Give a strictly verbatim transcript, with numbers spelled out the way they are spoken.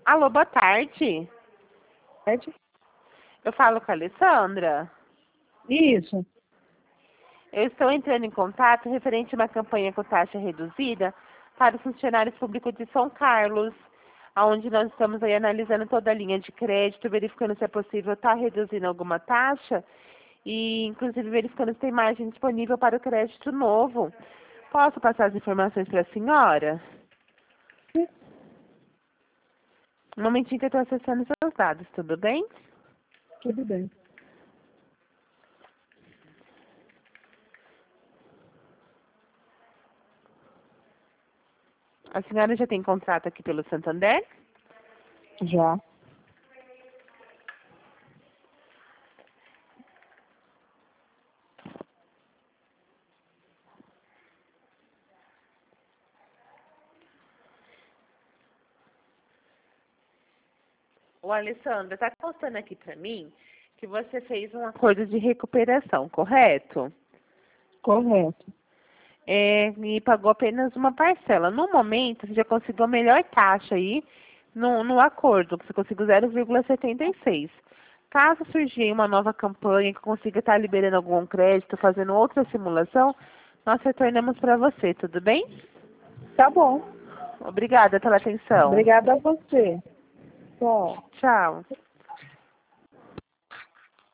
Alô, boa tarde. Tarde. Eu falo com a Alessandra. Isso. Eu estou entrando em contato referente a uma campanha com taxa reduzida para os funcionários públicos de São Carlos, onde nós estamos aí analisando toda a linha de crédito, verificando se é possível estar reduzindo alguma taxa e, inclusive, verificando se tem margem disponível para o crédito novo. Posso passar as informações para a senhora? Sim. Um momentinho que eu estou acessando seus dados, tudo bem? Tudo bem. A senhora já tem contrato aqui pelo Santander? Já. O Alessandra, está constando aqui para mim que você fez um acordo de recuperação, correto? Correto. É, e pagou apenas uma parcela. No momento, você já conseguiu a melhor taxa aí no, no acordo, você conseguiu zero vírgula setenta e seis. Caso surgir uma nova campanha que consiga estar liberando algum crédito, fazendo outra simulação, nós retornamos para você, tudo bem? Tá bom. Obrigada pela atenção. Obrigada a você. Tchau. Tchau.